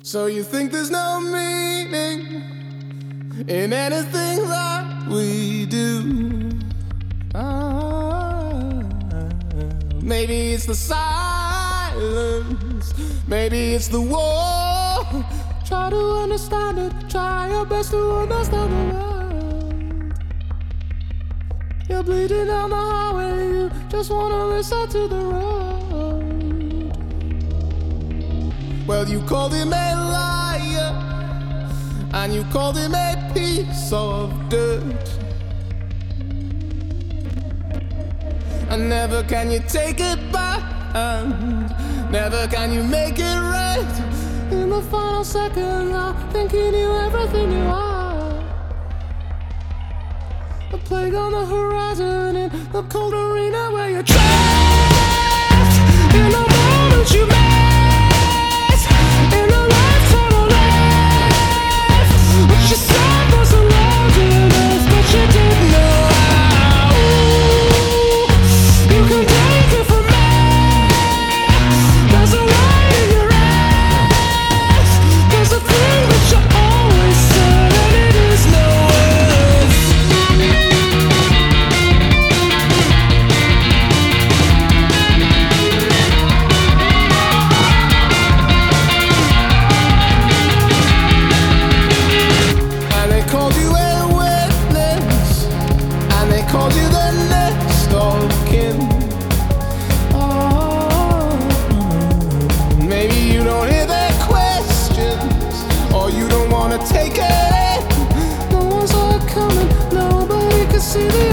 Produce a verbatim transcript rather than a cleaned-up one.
So you think there's no meaning in anything that we do? Ah, maybe it's the silence, maybe it's the war. Try to understand it, try your best to understand the world. You're bleeding down the highway, you just wanna listen to the road. Well, you called him a liar, and you called him a piece of dirt. And never can you take it back, and never can you make it right. In the final second, I think you knew everything you are. A plague on the horizon in the cold arena where you're trapped in the moment you made. Called you the next of kin. Oh, maybe you don't hear their questions, or you don't wanna take it in. No one saw it coming, nobody could see the